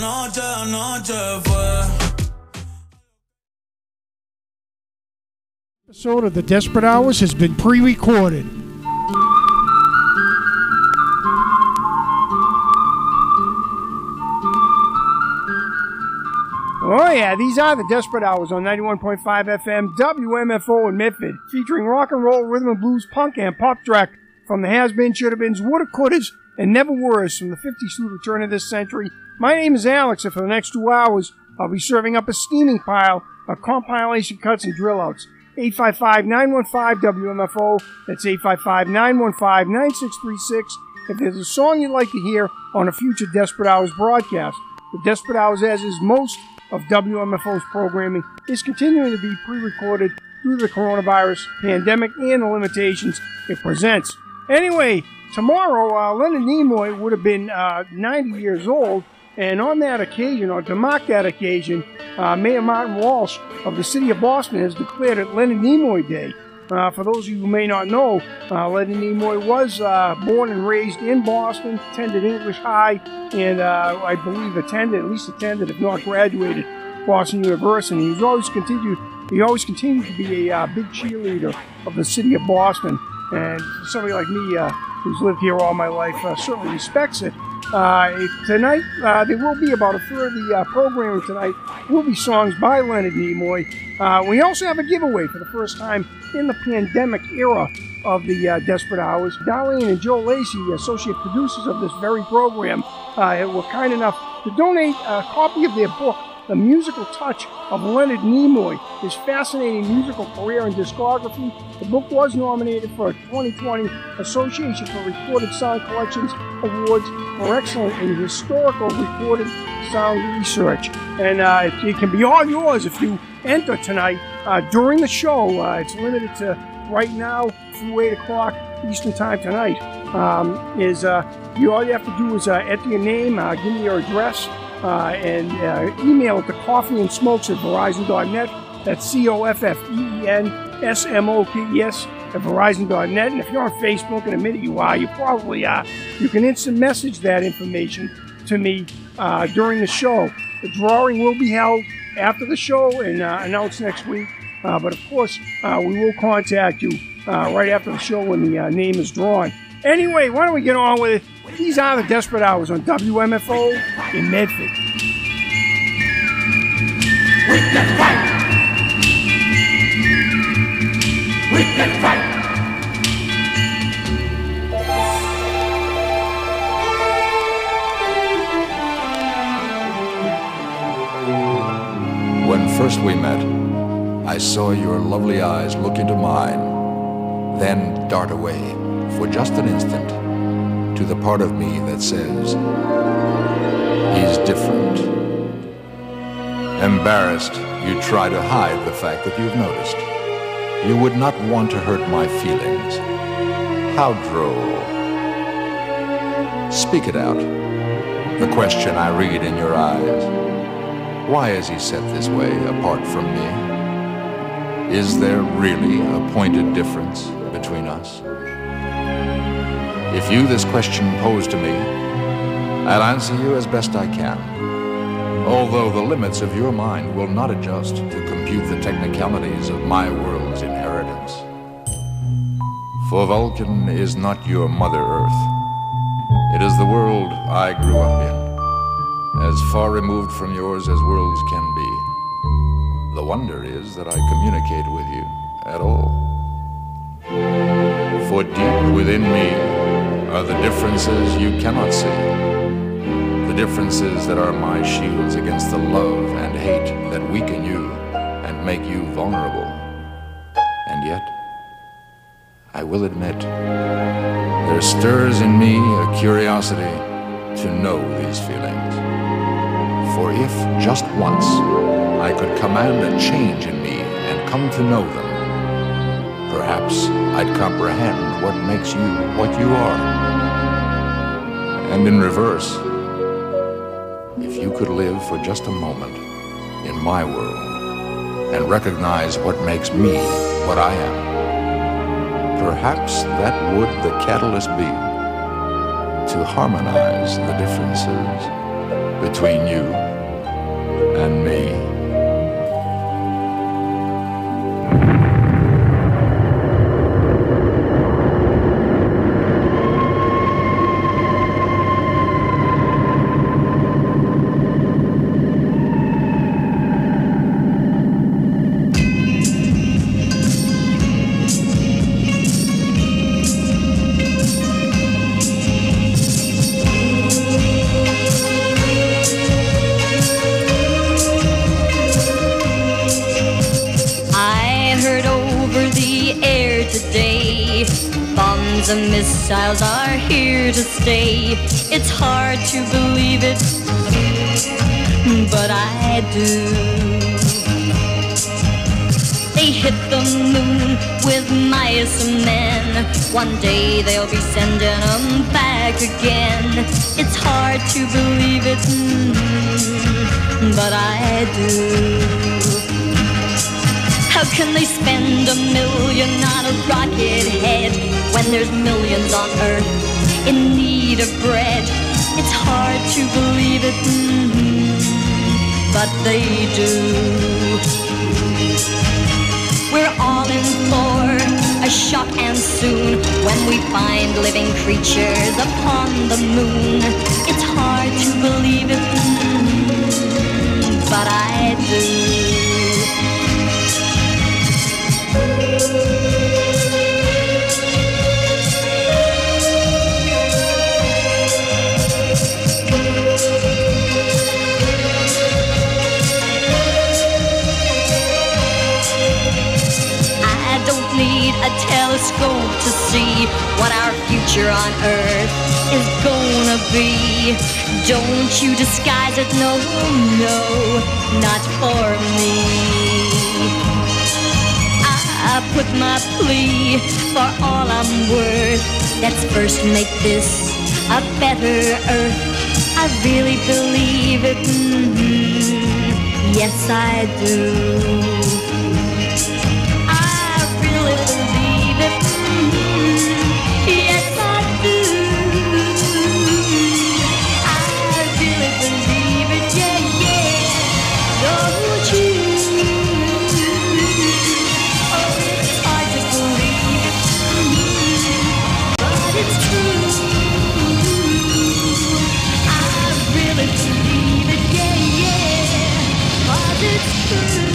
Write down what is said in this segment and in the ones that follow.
anoche fue. Episode of The Desperate Hours has been pre-recorded. Oh yeah, these are The Desperate Hours on 91.5 FM WMFO in Medford, featuring rock and roll, rhythm and blues, punk, and pop track from the has-been, should-have-beens, woulda-couldas, and never-weres from the 50s through the turn of this century. My name is Alex, and for the next 2 hours, I'll be serving up a steaming pile of compilation cuts and drill-outs. 855-915-WMFO, that's 855-915-9636. If there's a song you'd like to hear on a future Desperate Hours broadcast, the Desperate Hours, as is most of WMFO's programming, is continuing to be pre-recorded due to the coronavirus pandemic and the limitations it presents. Anyway, tomorrow, Leonard Nimoy would have been 90 years old, and on that occasion, or to mark that occasion, Mayor Martin Walsh of the city of Boston has declared it Leonard Nimoy Day. For those of you who may not know, Leonard Nimoy was born and raised in Boston, attended English High, and I believe at least attended, if not graduated, Boston University. He always continued to be a big cheerleader of the city of Boston, and somebody like me who's lived here all my life certainly respects it. Tonight, there will be about a third of the programming tonight will be songs by Leonard Nimoy. We also have a giveaway for the first time in the pandemic era of the Desperate Hours. Darlene and Joe Lacey, associate producers of this very program, were kind enough to donate a copy of their book, The Musical Touch of Leonard Nimoy, his fascinating musical career and discography. The book was nominated for a 2020 Association for Recorded Sound Collections Awards for excellent and historical recorded sound research. And it can be all yours if you enter tonight during the show. It's limited to right now through 8 o'clock Eastern Time tonight. All you have to do is enter your name, give me your address, and email it to coffeeandsmokes@verizon.net. That's COFFEENSMOKES at verizon.net. And if you're on Facebook, and admit it you are, you probably are, you can instant message that information to me during the show. The drawing will be held after the show and announced next week. But of course, we will contact you right after the show when the name is drawn. Anyway, why don't we get on with it? These are The Desperate Hours on WMFO in Medford. We can fight! We can fight! When first we met, I saw your lovely eyes look into mine, then dart away for just an instant to the part of me that says, he's different. Embarrassed, you try to hide the fact that you've noticed. You would not want to hurt my feelings. How droll. Speak it out, the question I read in your eyes. Why is he set this way apart from me? Is there really a pointed difference between us? If you this question pose to me, I'll answer you as best I can, although the limits of your mind will not adjust to compute the technicalities of my world's inheritance. For Vulcan is not your Mother Earth. It is the world I grew up in, as far removed from yours as worlds can be. The wonder is that I communicate with you at all. For deep within me are the differences you cannot see, the differences that are my shields against the love and hate that weaken you and make you vulnerable. And yet, I will admit, there stirs in me a curiosity to know these feelings. For if just once I could command a change in me and come to know them, perhaps I'd comprehend what makes you what you are. And in reverse, if you could live for just a moment in my world and recognize what makes me what I am, perhaps that would the catalyst be to harmonize the differences between you and me. The missiles are here to stay. It's hard to believe it, but I do. They hit the moon with mice and men. One day they'll be sending them back again. It's hard to believe it, but I do. How can they spend $1 million on a rocket head when there's millions on Earth in need of bread? It's hard to believe it, but they do. We're all in for a shock, and soon when we find living creatures upon the moon, it's hard to believe it, but I do. I don't need a telescope to see what our future on Earth is gonna be. Don't you disguise it, no, no, not for me. I put my plea for all I'm worth. Let's first make this a better Earth. I really believe it, yes I do. I really believe it, yes I do. I really believe it, yeah, yeah, don't you? It's true. I really believe it, yeah, yeah, 'cause it's true.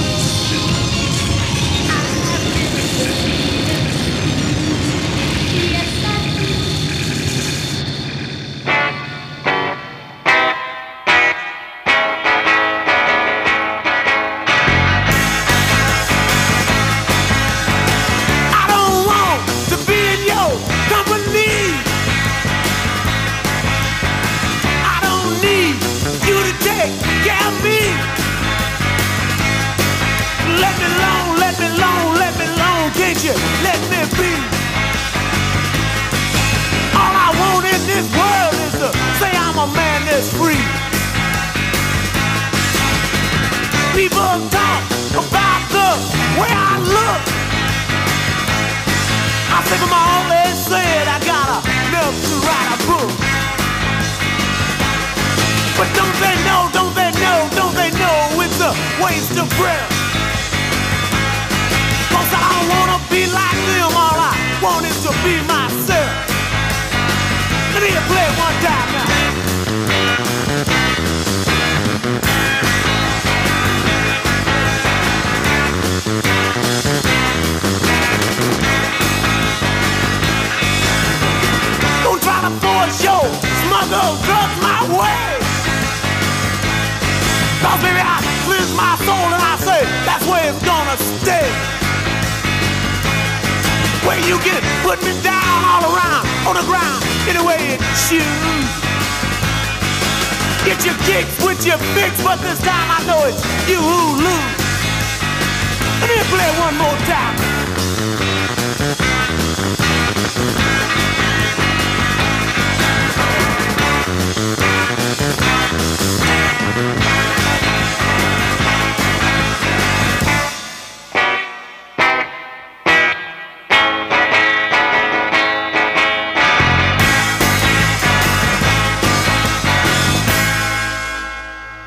I really believe it, yes I do. I don't want to be in your company. I don't need you to take care of me. Let me alone, let me alone, let me alone, can't you? Let me be. All I want in this world is to say I'm a man that's free. People talk about the way I look. I think I'm always said I got enough to write a book. But don't they know, don't they know, don't they know it's a waste of breath? 'Cause I don't wanna be like them, all I want is to be myself. Let me play it one time now. Don't try to force your smuggled drugs my way. 'Cause baby I cleanse my soul and I say that's where it's gonna stay. Where you can put me down all around on the ground any way it choose. Get your kicks with your fix, but this time I know it's you who lose. Let me play it one more time.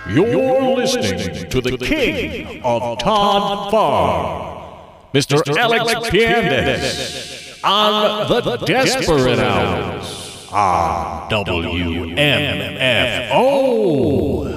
You're listening to the king of Todd Farr, Mr. Alex Piandes, on the Desperate Hours on WMFO.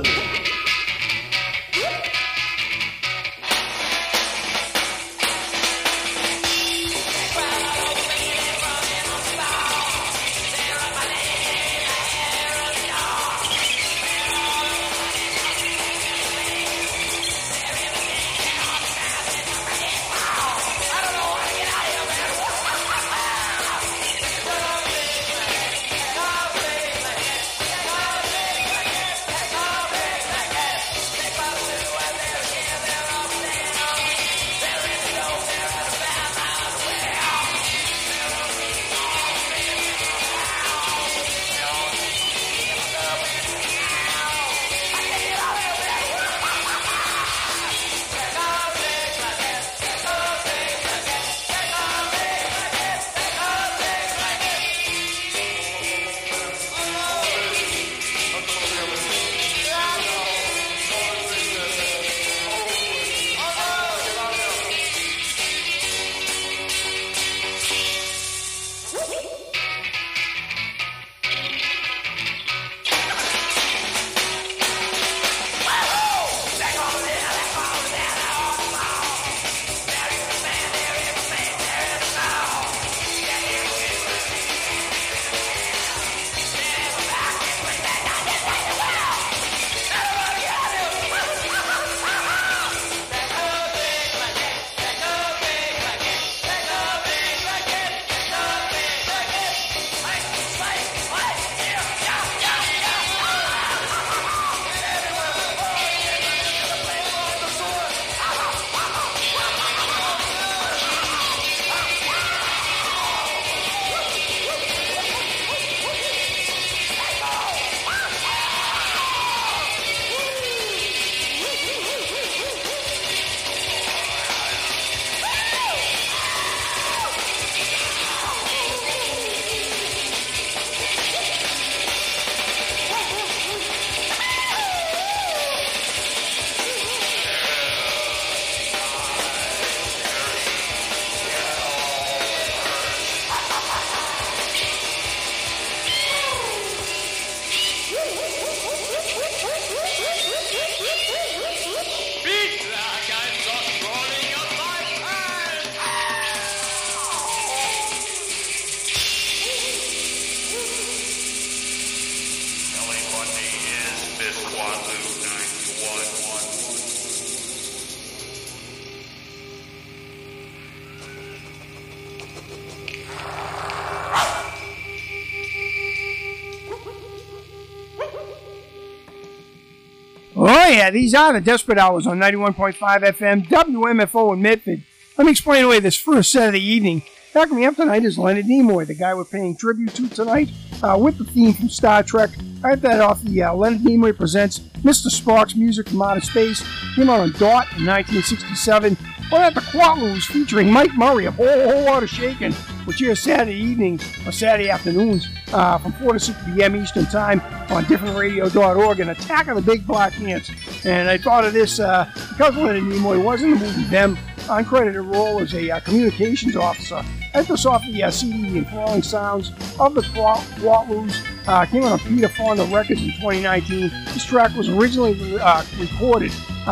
Oh, yeah, these are the Desperate Hours on 91.5 FM, WMFO in Medford. Let me explain away this first set of the evening. Backing me up tonight is Leonard Nimoy, the guy we're paying tribute to tonight, with the theme from Star Trek. I got that off the Leonard Nimoy Presents Mr. Spock's Music from Outer Space. Came out on DOT in 1967. Well, at the Quatloos featuring Mike Murray, a whole lot of shaking, which is Saturday evenings or Saturday afternoons from 4 to 6 p.m. Eastern Time on differentradio.org, and Attack of the Big Black Ants. And I thought of this because Leonard Nimoy was in the movie Them, uncredited role as a communications officer. I took this off the CD, The Enthralling Sounds of the Quatloos. Came out on Peter Fonda Records in 2019. This track was originally recorded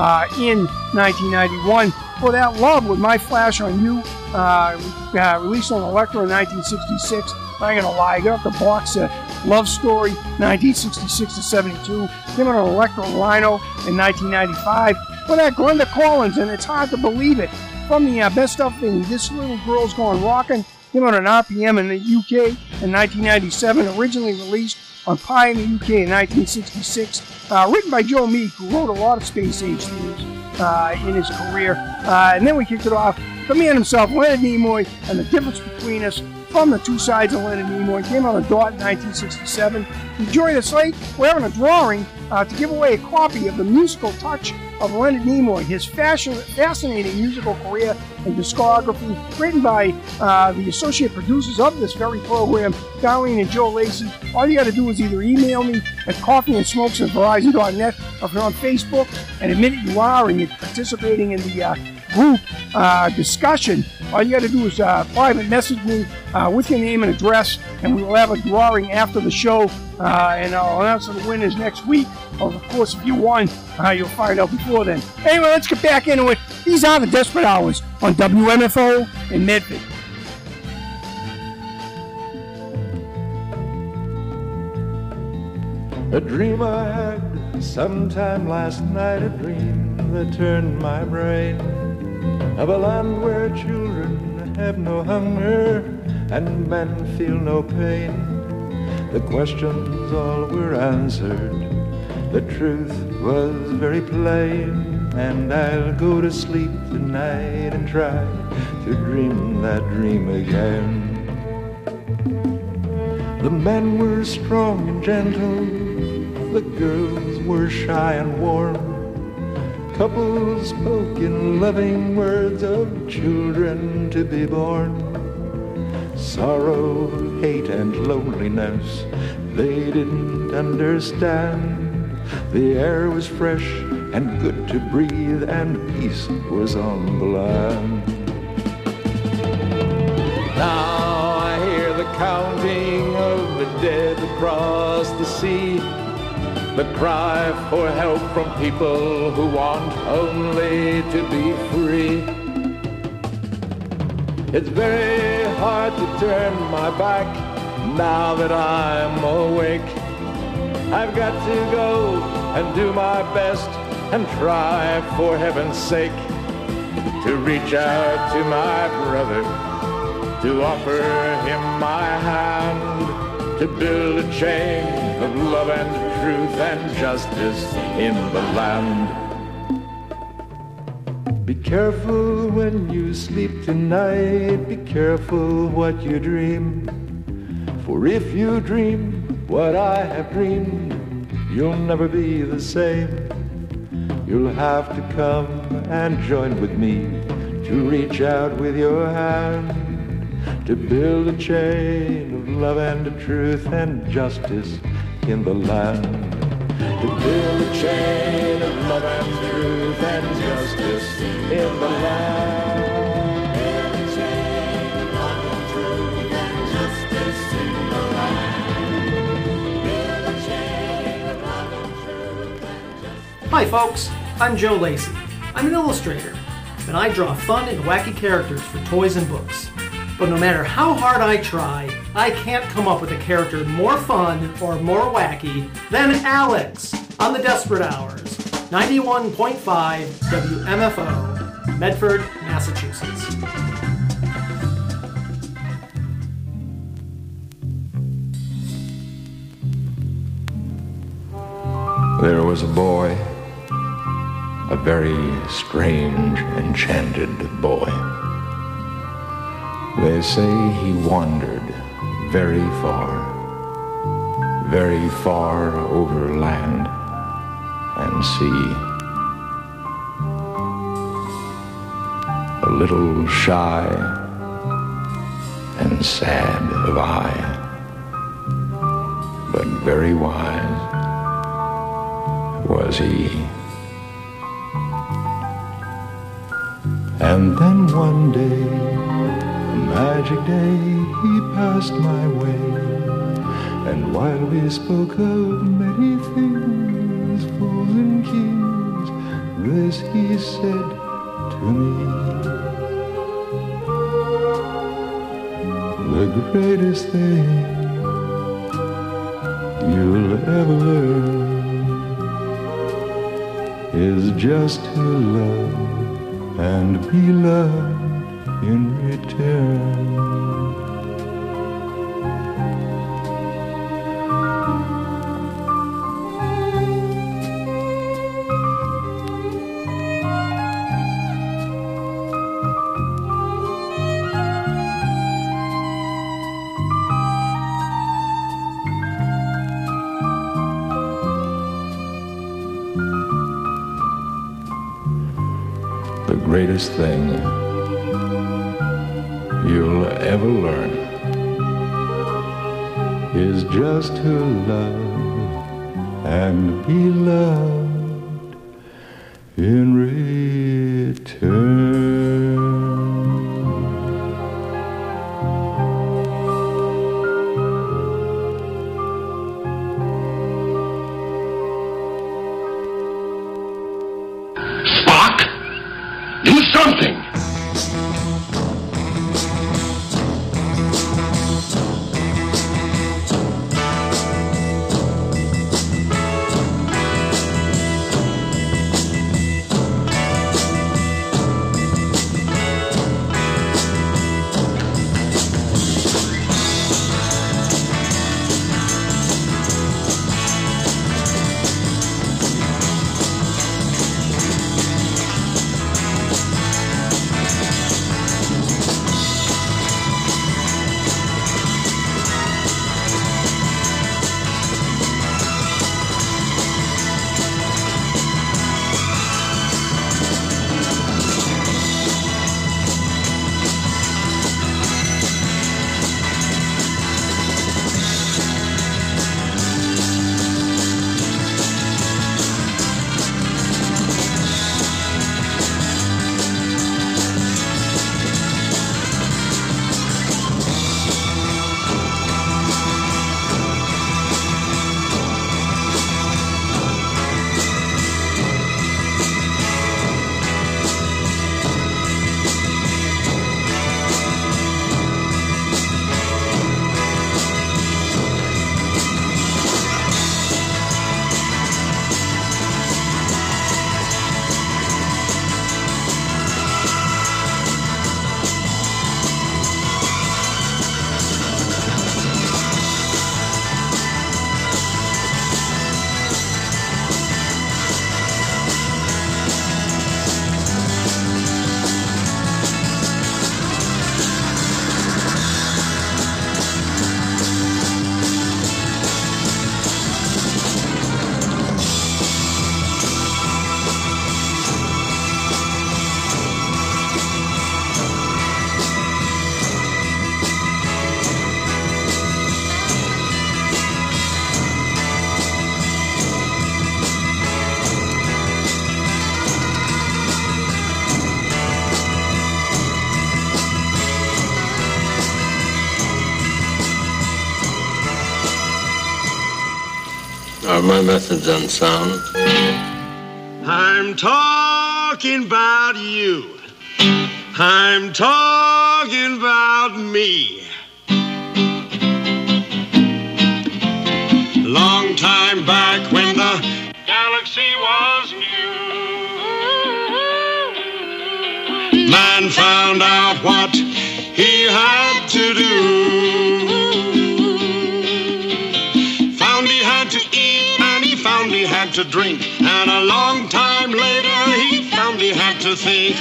in 1991. For That Love with My Flash on You, released on Elektra in 1966. I ain't gonna lie, I got the box set Love Story 1966 to 72. Came out on Elektra Rhino in 1995. For that, Glenda Collins, and It's Hard to Believe It. From the best of thing, This Little Girl's Gone Rockin'. Came out on RPM in the UK in 1997. Originally released on Pi in the UK in 1966. Written by Joe Meek, who wrote a lot of Space Age themes in his career. And then we kicked it off with the man himself, Leonard Nimoy, and The Difference Between Us, from The Two Sides of Leonard Nimoy. Came on the dot in 1967. Enjoy the slate. We're having a drawing to give away a copy of The Musical Touch of Leonard Nimoy, his fascinating musical career and discography, written by the associate producers of this very program, Darlene and Joe Lacey. All you got to do is either email me at coffeeandsmokes@verizon.net, or if you're on Facebook and admit it you are and you're participating in the group discussion, all you got to do is private message me with your name and address, and we will have a drawing after the show, and I'll announce the winners next week. Of course, if you won, you'll find out before then. Anyway, let's get back into it. These are the Desperate Hours on WMFO in Medford. A dream I had sometime last night, a dream that turned my brain, of a land where children have no hunger and men feel no pain. The questions all were answered, the truth was very plain, and I'll go to sleep tonight and try to dream that dream again. The men were strong and gentle, the girls were shy and warm. Couples spoke in loving words of children to be born. Sorrow, hate, and loneliness they didn't understand. The air was fresh and good to breathe, and peace was on the land. Now I hear the counting of the dead across the sea, the cry for help from people who want only to be free. It's very hard to turn my back now that I'm awake. I've got to go and do my best and try, for heaven's sake, to reach out to my brother, to offer him my hand, to build a chain of love and truth and justice in the land. Be careful when you sleep tonight, be careful what you dream, for if you dream what I have dreamed, you'll never be the same. You'll have to come and join with me to reach out with your hand, to build a chain of love and truth and justice in the land. To build a chain of love and truth and justice in the land. Build a chain of love and truth and justice in the land. Build a chain of love and truth and justice. Hi folks, I'm Joe Lacey. I'm an illustrator, and I draw fun and wacky characters for toys and books. But no matter how hard I try, I can't come up with a character more fun or more wacky than Alex on the Desperate Hours. 91.5 WMFO, Medford, Massachusetts. There was a boy, a very strange, enchanted boy. They say he wandered very far over land and sea. A little shy and sad of eye, but very wise was he. And then one day, a magic day, he passed my way, and while we spoke of many things, fools and kings, this he said to me: the greatest thing you'll ever learn is just to love and be loved in return. greatest thing you'll ever learn is just to love and be loved in return. Spock, do something! Are my methods unsound? I'm talking about you. I'm talking about me. Long time back when the galaxy was new, man found out what he had to do. Found he had to eat and he found he had to drink, and a long time later he found he had to think.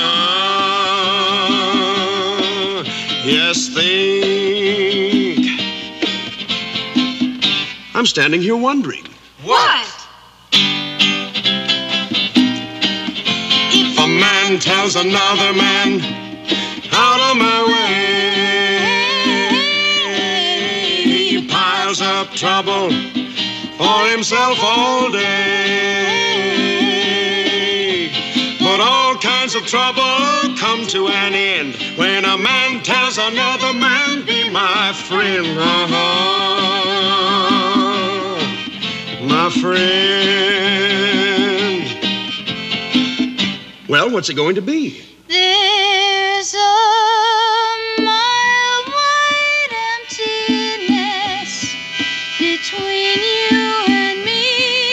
Yes, think. I'm standing here wondering. What? If a man tells another man, out of my way, he piles up trouble for himself all day. But all kinds of trouble come to an end when a man tells another man, be my friend. My friend. Well, what's it going to be? There's a mile-wide emptiness between you and me.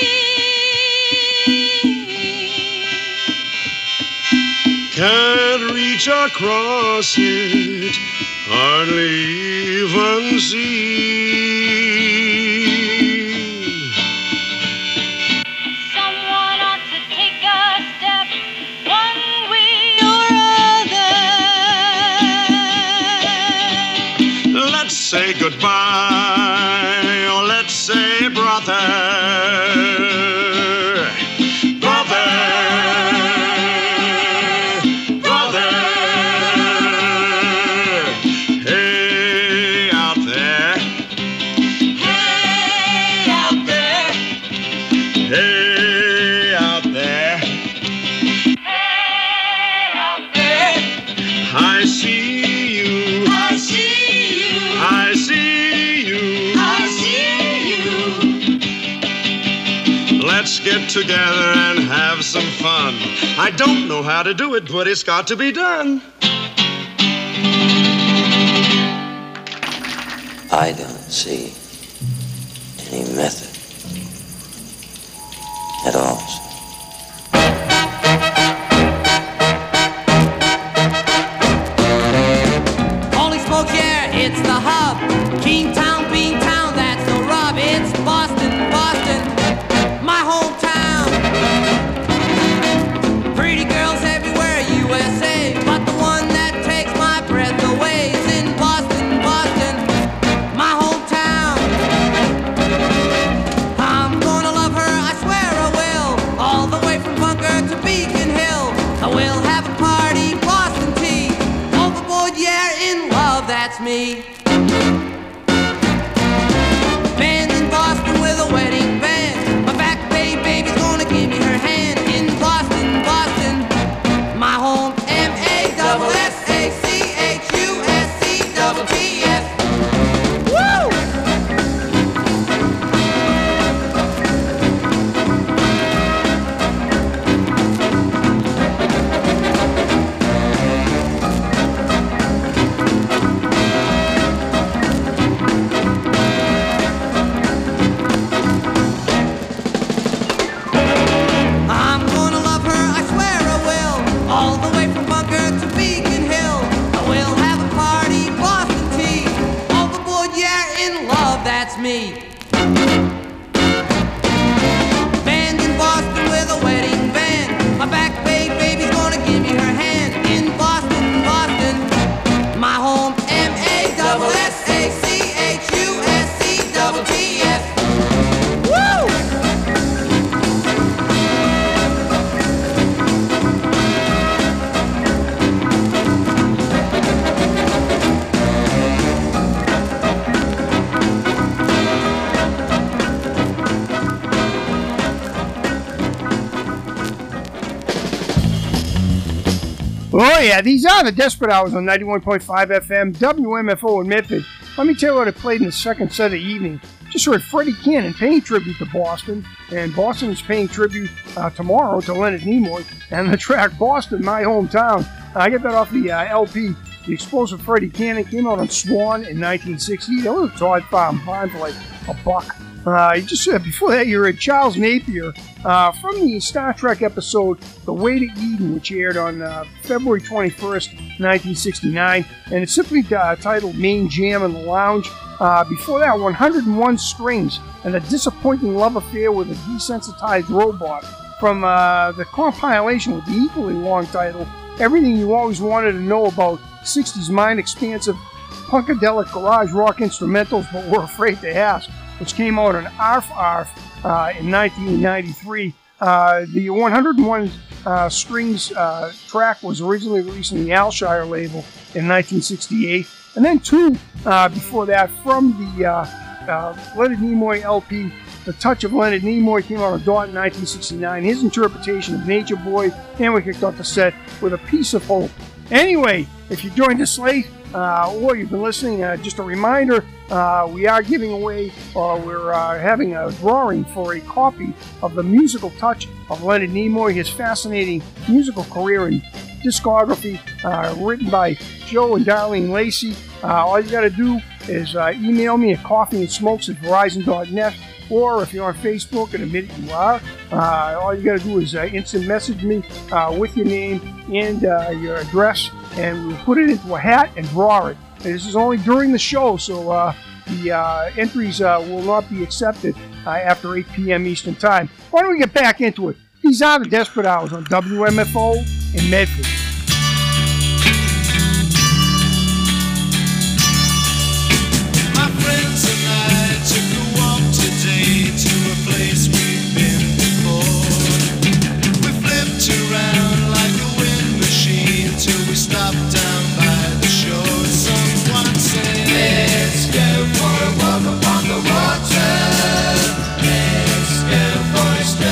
Can't reach across it, hardly even see. Someone ought to take a step one way or other. Let's say goodbye, or let's say brother. Brother, Hey, out there. Hey, out there. I see you. I see you. I see you. I see you. Let's get together and have some fun. I don't know how to do it, but it's got to be done. I don't see any method at all. Holy smokes, yeah, it's the hub. Kingtown, Beantown, that's the rub. It's Boston, Boston, my hometown. Pretty girls everywhere, USA, but the one that takes my breath away is in Boston, Boston, my hometown. I'm gonna love her, I swear I will, all the way from Bunker to Beacon Hill. I will have a party, Boston tea, overboard, yeah, in love, that's me. Band in Boston with a wedding band. My back bay baby's gonna give me her hand in Boston, Boston, my home. MASSACHUSCTTS. Woo! I'm gonna love her, I swear I will, all the way from Bunker to Beacon Hill. I will have a party, Boston tea, overboard, yeah, in love, that's me. Band in Boston with a wedding band. My back bay baby's gonna give me her hand in Boston, Boston, my home. MASSACHUSCTTS. Woo! Oh, yeah, these are the Desperate Hours on 91.5 FM, WMFO in Medford. Let me tell you what I played in the second set of the evening. Just heard Freddie Cannon paying tribute to Boston, and Boston is paying tribute tomorrow to Leonard Nimoy, and the track Boston, My Hometown. I get that off the LP. The Explosive Freddie Cannon came out on Swan in 1960. That was a Todd Farm fine for like $1. Before that, you heard Charles Napier from the Star Trek episode The Way to Eden, which aired on February 21st, 1969, and it's simply titled Main Jam in the Lounge. Before that, 101 Strings and a Disappointing Love Affair with a Desensitized Robot from the compilation with the equally long title Everything You Always Wanted to Know About 60s Mind-Expansive Punkadelic Garage Rock Instrumentals But Were Afraid to Ask, which came out on Arf Arf in 1993. The 101 Strings track was originally released on the Alshire label in 1968. And then two before that from the Leonard Nimoy LP, The Touch of Leonard Nimoy, came out on Dot in 1969. His interpretation of Nature Boy, and we kicked off the set with A Piece of Hope. Anyway, if you joined us late, or you've been listening, just a reminder, we are giving away, or we're having a drawing for a copy of The Musical Touch of Leonard Nimoy, his fascinating musical career and discography, written by Joe and Darlene Lacey. All you got to do is email me at coffeeandsmokes@verizon.net, or if you're on Facebook, and admit you are, all you got to do is instant message me with your name and your address, and we'll put it into a hat and draw it. And this is only during the show, so the entries will not be accepted after 8 p.m. Eastern Time. Why don't we get back into it? These are the Desperate Hours on WMFO in Medford. My friends and I took a walk today to a place we've been before. We flipped around like a wind machine till we stopped down by the shore. Someone said, let's go for a walk upon the water. Let's go for a stroll.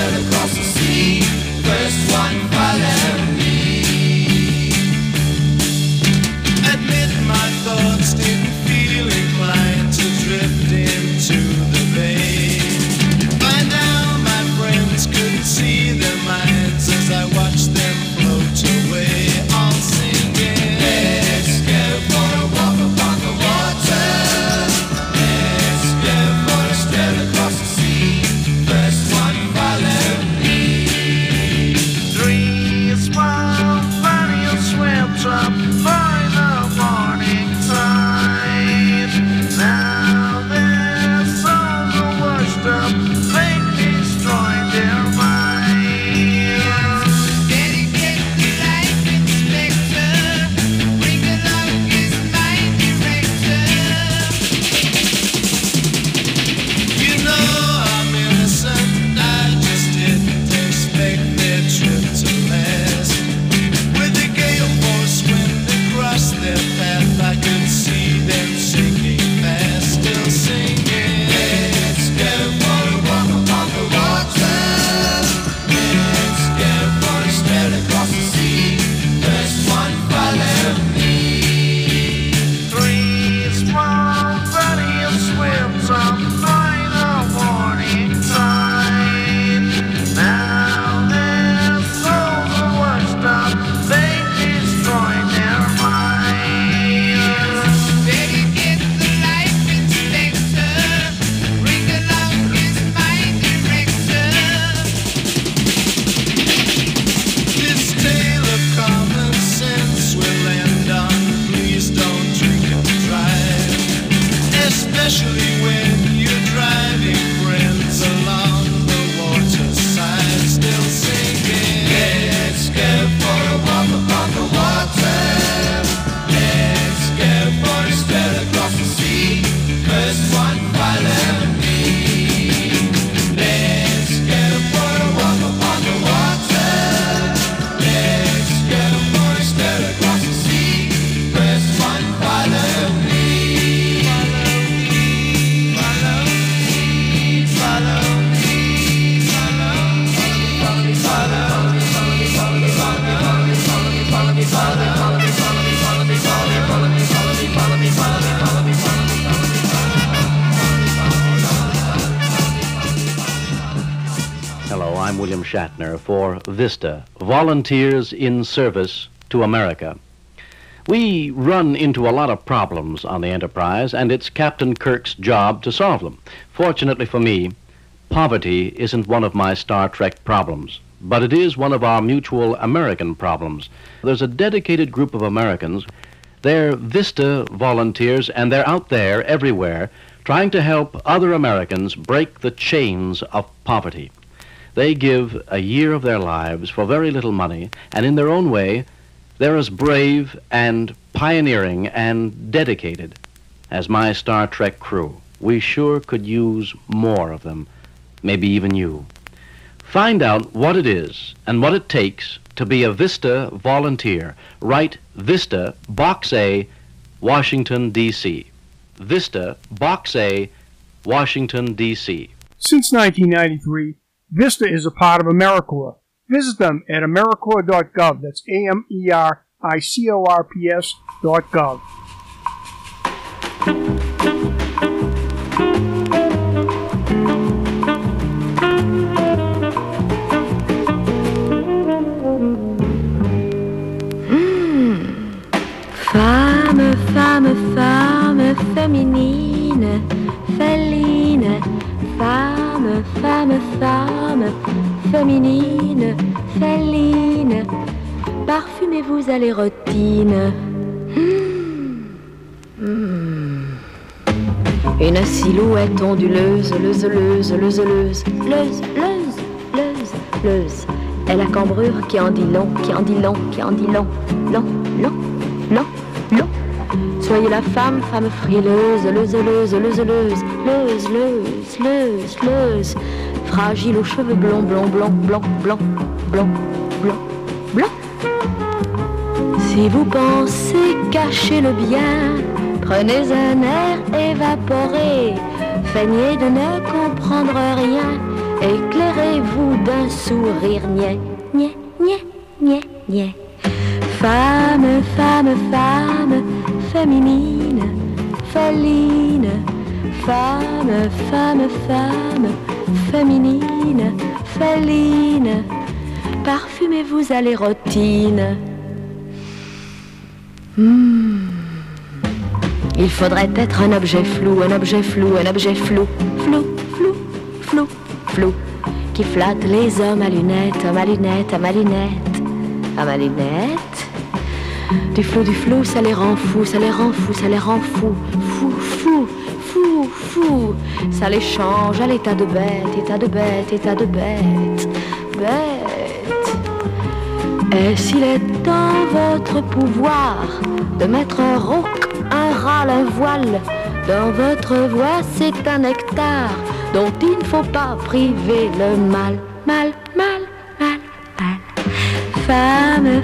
Hello, I'm William Shatner for VISTA, Volunteers in Service to America. We run into a lot of problems on the Enterprise, and it's Captain Kirk's job to solve them. Fortunately for me, poverty isn't one of my Star Trek problems, but it is one of our mutual American problems. There's a dedicated group of Americans. They're VISTA volunteers, and they're out there everywhere trying to help other Americans break the chains of poverty. They give a year of their lives for very little money, and in their own way, they're as brave and pioneering and dedicated as my Star Trek crew. We sure could use more of them, maybe even you. Find out what it is and what it takes to be a VISTA volunteer. Write VISTA, Box A, Washington, D.C. VISTA, Box A, Washington, D.C. Since 1993, VISTA is a part of AmeriCorps. Visit them at AmeriCorps.gov. That's AmeriCorps.gov. Femme, femme, femme, féminine, féline, femme, femme, femme, féminine, féline, parfumez-vous à l'érotine. Une silhouette onduleuse, leuse, est la cambrure qui en dit long, long. Soyez la femme frileuse, leuse, fragile aux cheveux blonds, blanc. Si vous pensez cacher le bien, prenez un air évaporé, feignez de ne comprendre rien, éclairez-vous d'un sourire, niais. Femme, féminine, féline, femme, féminine, féline, parfumez-vous à l'érotine. Il faudrait être un objet flou, qui flatte les hommes à lunettes, à ma lunette. Du flou, ça les rend fous, fou. Ça les change à l'état de bête. Et s'il est dans votre pouvoir de mettre un roc, un râle, un voile, dans votre voix c'est un nectar dont il ne faut pas priver le mal. Femme,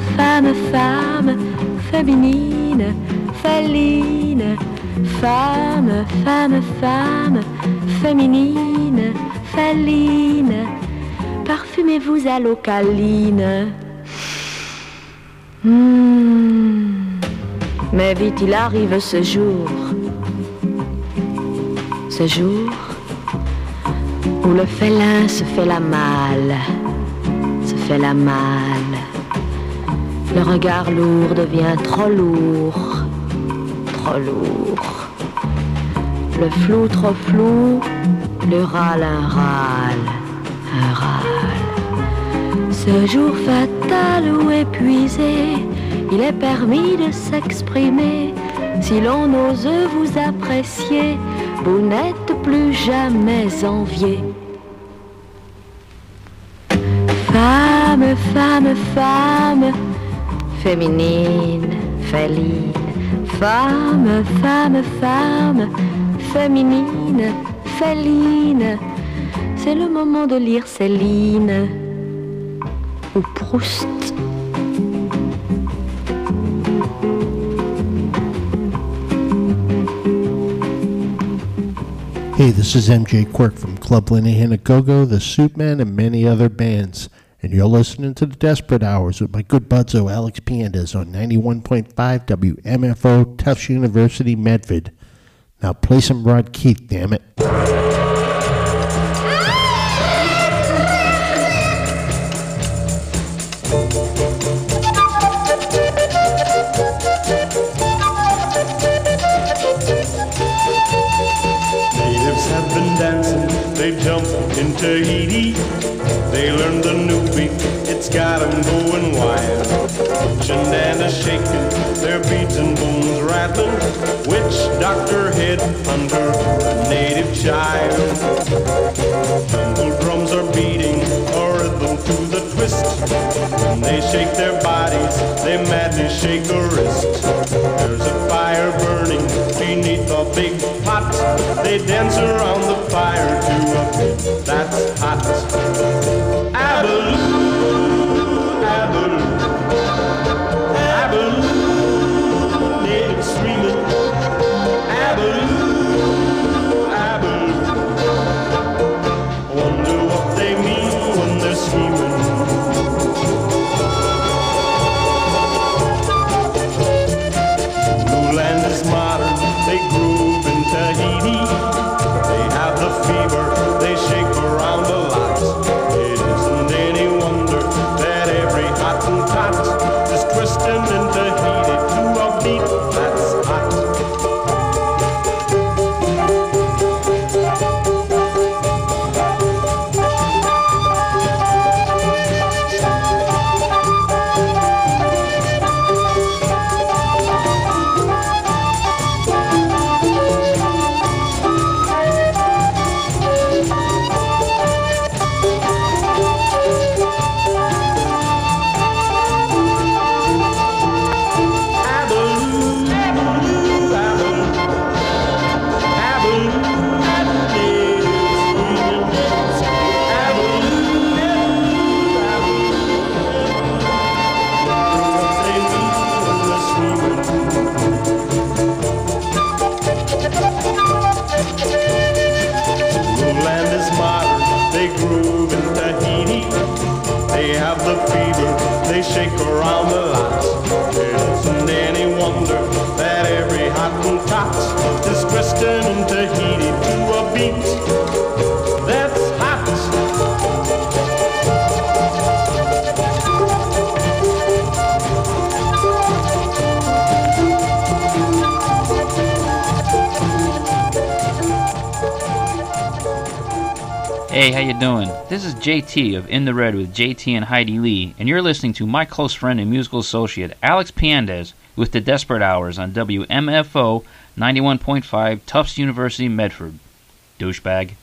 féminine, féline, femme, féminine, féline, parfumez-vous à l'ocaline. Mais vite il arrive ce jour où le félin se fait la malle. Le regard lourd devient trop lourd. Le flou trop flou, le râle un râle. Ce jour fatal ou épuisé, il est permis de s'exprimer. Si l'on ose vous apprécier, vous n'êtes plus jamais envié. Femme, féminine, féline, femme, féminine, féline, c'est le moment de lire Céline ou Proust. Hey, this is MJ Quirk from Club Linehan at Go-Go, the Suitmen, and many other bands. And you're listening to The Desperate Hours with my good budzo Alex Piandes on 91.5 WMFO, Tufts University, Medford. Now play some Rod Keith, damn it. beat. They learned the new beat, it's got them going wild. Pushing and a-shaking, their beads and bones rattling. Witch doctor head under a native child. Jungle drums are beating a rhythm to the twist. When they shake their bodies, they madly shake a wrist. There's a fire burning beneath a big pot. They dance around the fire to a beat that's hot. Abaloo, abaloo, abaloo, native screaming. Abaloo, abaloo. Wonder what they mean when they're screaming. New land is modern, they groove in Tahiti. They have the fever, they shake around a lot. It isn't any wonder that every Hottentot is twisting in Tahiti to a beat that's hot. They shake around the lot. It isn't any wonder that every Hottentot is twisting in Tahiti to a beat that's hot. Hey, how you doing? This is JT of In the Red with JT and Heidi Lee, and you're listening to my close friend and musical associate Alex Piandez with the Desperate Hours on WMFO 91.5 Tufts University, Medford. Douchebag.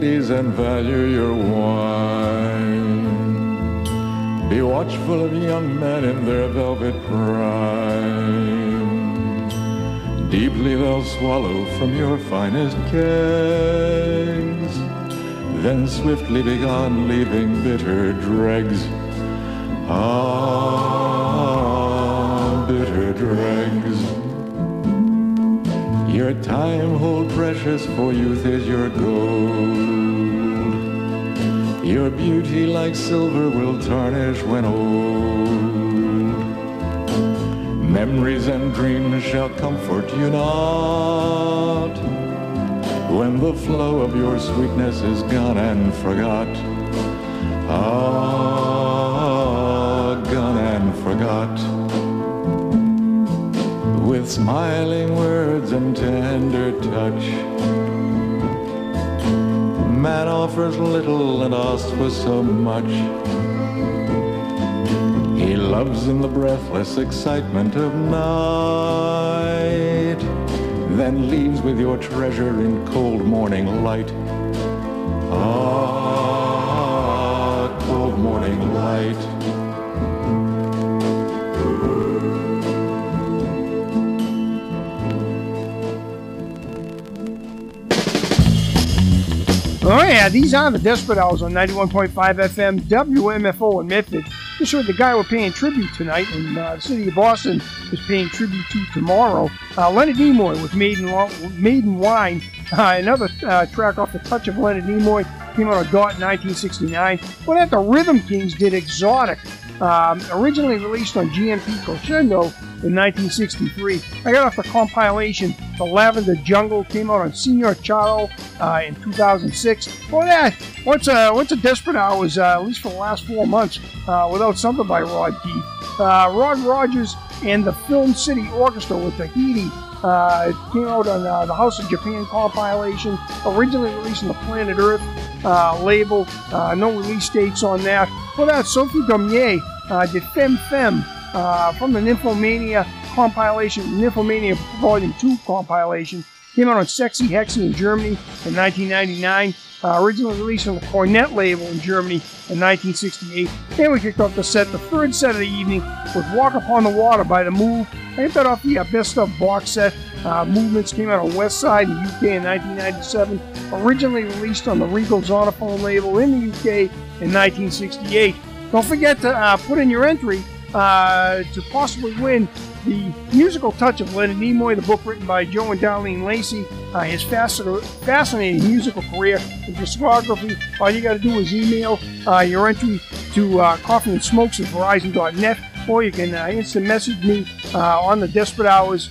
ladies and value your wine. Be watchful of young men in their velvet prime. Deeply they'll swallow from your finest kegs, then swiftly be gone, leaving bitter dregs. Ah, bitter dregs. Your time hold precious, for youth is your gold. Your beauty like silver will tarnish when old. Memories and dreams shall comfort you not, when the flow of your sweetness is gone and forgot. Ah, gone and forgot. With smiling words and tender touch, man offers little and asks for so much. He loves in the breathless excitement of night, then leaves with your treasure in cold morning light. Ah, cold morning light. Oh yeah, these are the Desperate Hours on 91.5 FM, WMFO in Medford. Just heard the guy we're paying tribute tonight, and the city of Boston is paying tribute to tomorrow. Leonard Nimoy with Maiden Wine. Another track off the Touch of Leonard Nimoy, came out of Dot in 1969. Well, that the Rhythm Kings did Exotic, originally released on GMP Crescendo in 1963. I got off the compilation The Lavender Jungle, came out on Signor Charo in 2006. Well, that once a Desperate Hours, at least for the last 4 months, without something by Rod Keefe. Rod Rogers and the Film City Orchestra with Tahiti. It came out on the House of Japan compilation, originally released on the Planet Earth label. No release dates on that. For that, Sophie Domier did Femme Femme from the Nymphomania compilation, Nymphomania Volume 2 compilation. Came out on Sexy Hexy in Germany in 1999. Originally released on the Cornet label in Germany in 1968. And we kicked off the set, the third set of the evening, with Walk Upon the Water by The Move. I got that off the Best Of box set. Movements came out on West Side in the UK in 1997. Originally released on the Regal Zonophone label in the UK in 1968. Don't forget to put in your entry to possibly win the musical touch of Leonard Nimoy, the book written by Joe and Darlene Lacey, his fascinating musical career and discography. All you got to do is email your entry to coffeeandsmokes@verizon.net, or you can instant message me on the Desperate Hours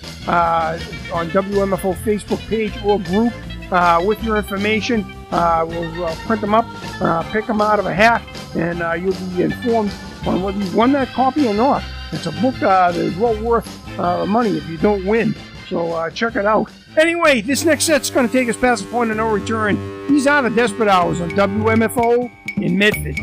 on WMFO Facebook page or group with your information. We'll print them up, pick them out of a hat, and you'll be informed on whether you won that copy or not. It's a book that is well worth money if you don't win, so check it out. Anyway, this next set's going to take us past the point of no return. These are the Desperate Hours on WMFO in Medford.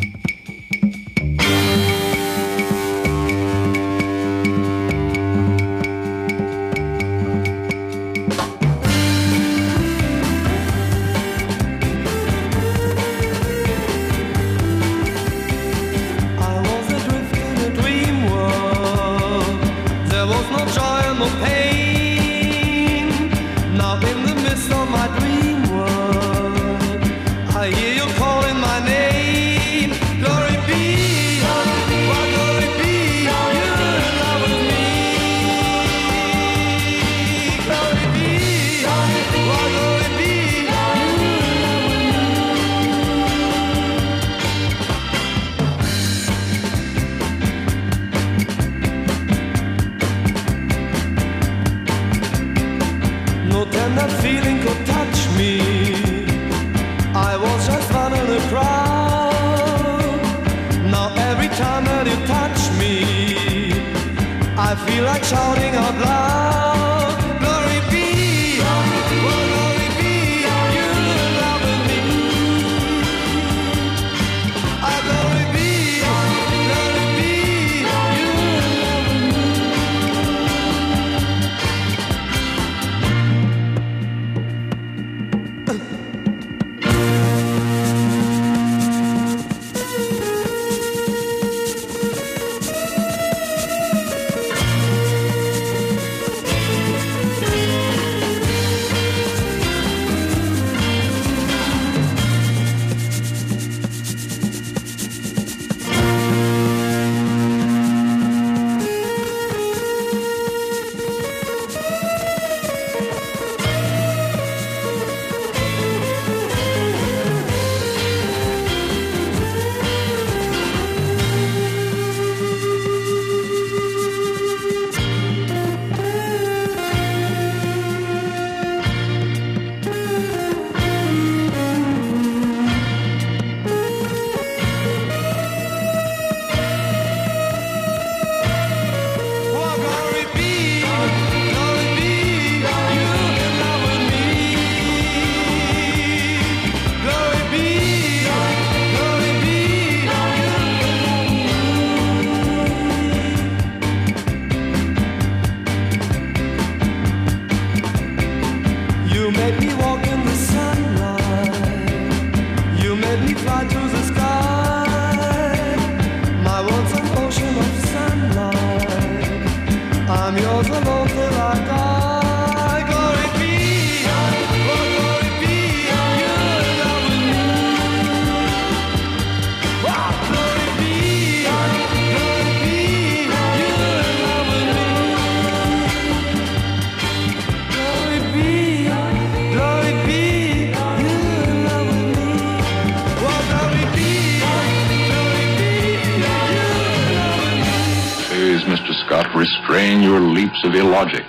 I feel like shouting out loud, glory be, oh glory be, you love me. Glory be, you love me. fly to the sky. My world's an ocean of sunlight. I'm yours alone till I die. Glory be, oh glory be, you're in love with me. Wow, glory be, you're in love with me. Glory be, you're in love with me. Well, glory be, you're in love with me. Please, Mr. Scott, restrain your leaps of illogic.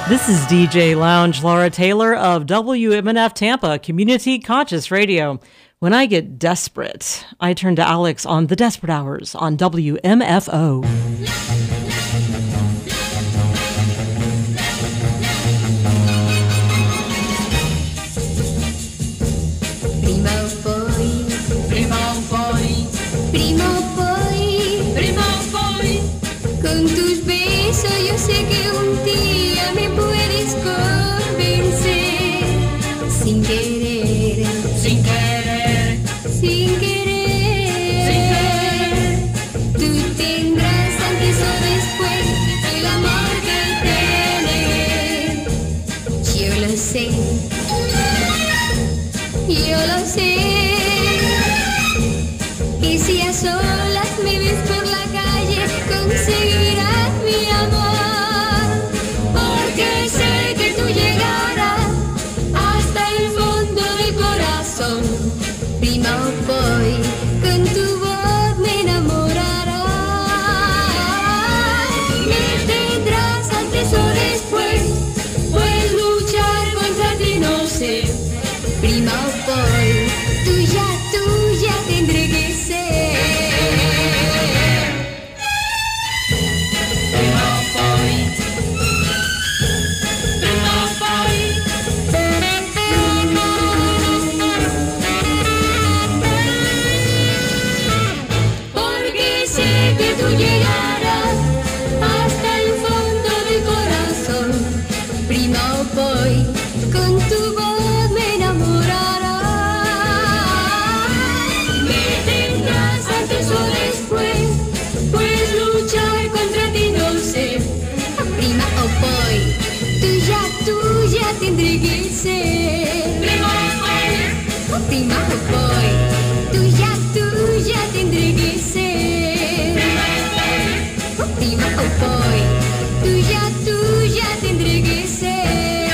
This is DJ Lounge Laura Taylor of WMNF Tampa, Community Conscious Radio. When I get desperate, I turn to Alex on The Desperate Hours on WMFO. Con tus besos yo sé que un día me puedes convencer. Sin querer, sin querer, sin querer, sin querer. Tú tendrás antes o después el amor que te negué. Yo lo sé, yo lo sé. Y si a solas me ves por la calle, conseguirás mi amor, porque sé que tú llegarás hasta el fondo del corazón. Prima o poi, con tu voz me enamorarás. Me tendrás antes o después, pues luchar contra ti no sé. Prima o poi, tuya tendré que ser. Porque sé que tú llegarás hasta el fondo del corazón. Prima o poi, con tu voz me enamorarás. Me tendrás antes o después, pues luchar contra ti no sé. Prima o poi, tuya tendré que ser. Prima o poi, prima o poi, tuya tendré que ser. Prima o poi, tuya tendré que ser.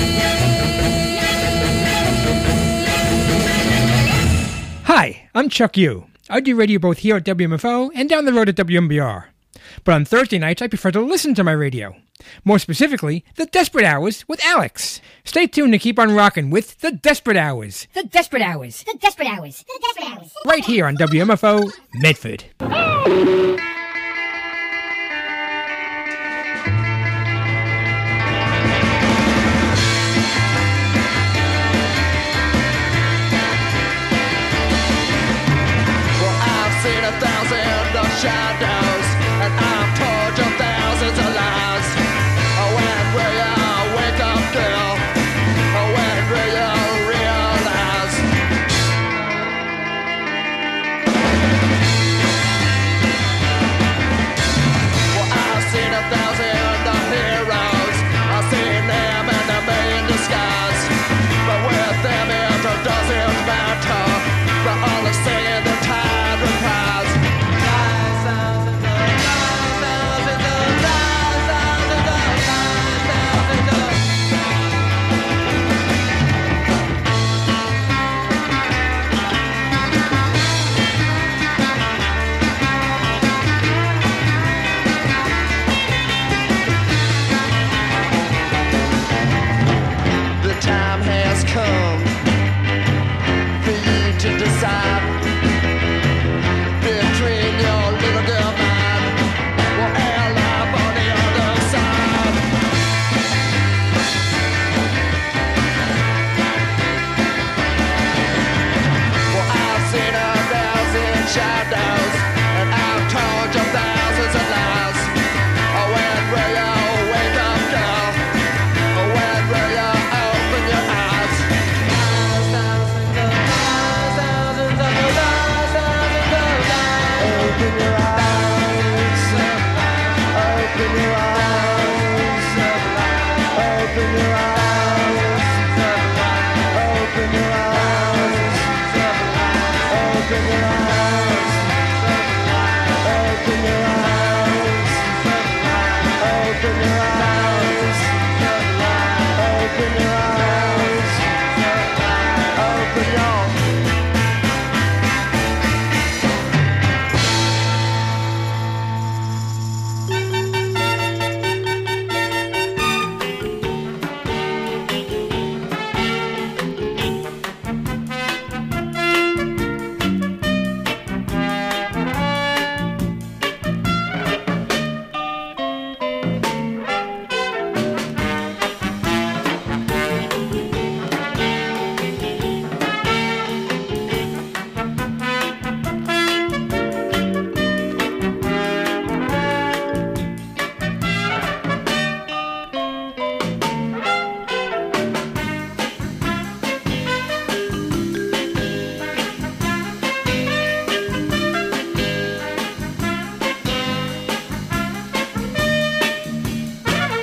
Hi, I'm Chuck Yu. I do radio both here at WMFO and down the road at WMBR. But on Thursday nights, I prefer to listen to my radio. More specifically, The Desperate Hours with Alex. Stay tuned to keep on rocking with The Desperate Hours. The Desperate Hours. The Desperate Hours. The Desperate Hours. Right here on WMFO, Medford.